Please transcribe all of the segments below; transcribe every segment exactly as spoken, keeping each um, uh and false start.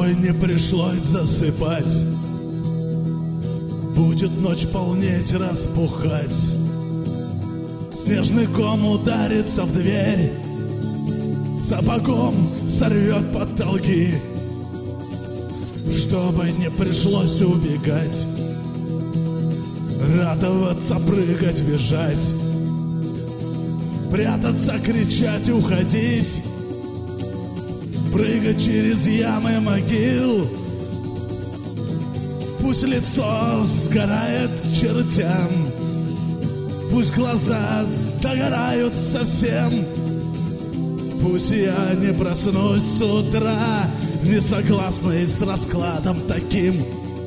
Чтобы не пришлось засыпать, будет ночь полнеть, распухать. Снежный ком ударится в дверь, сапогом сорвет потолки. Чтобы не пришлось убегать, радоваться, прыгать, бежать, прятаться, кричать, уходить, прыгать через ямы могил. Пусть лицо сгорает к чертям, пусть глаза догорают совсем. Пусть я не проснусь с утра, не согласный с раскладом таким.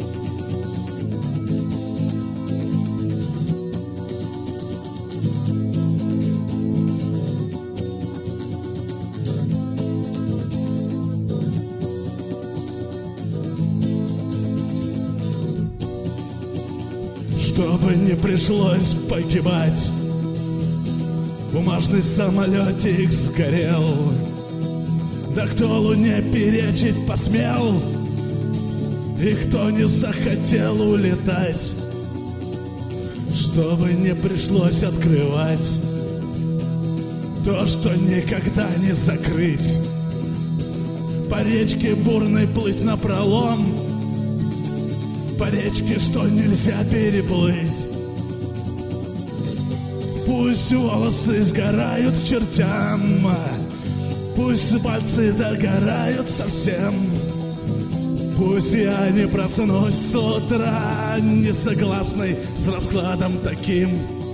Чтобы не пришлось погибать, бумажный самолетик сгорел. Да кто Луне перечить посмел, и кто не захотел улетать? Чтобы не пришлось открывать то, что никогда не закрыть. По речке бурной плыть напролом, по речке, что нельзя переплыть. Пусть волосы сгорают к чертям, пусть пальцы догорают совсем. Пусть я не проснусь с утра, не согласный с раскладом таким.